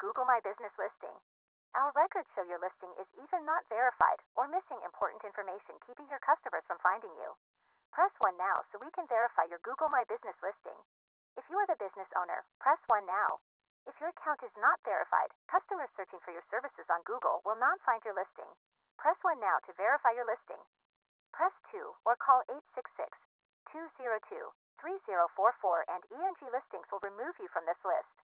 Google My Business listing. Our records show your listing is either not verified or missing important information, keeping your customers from finding you. Press 1 now so we can verify your Google My Business listing. If you are the business owner, press 1 now. If your account is not verified, customers searching for your services on Google will not find your listing. Press 1 now to verify your listing. Press 2 or call 866-202-3044 and ENG Listings will remove you from this list.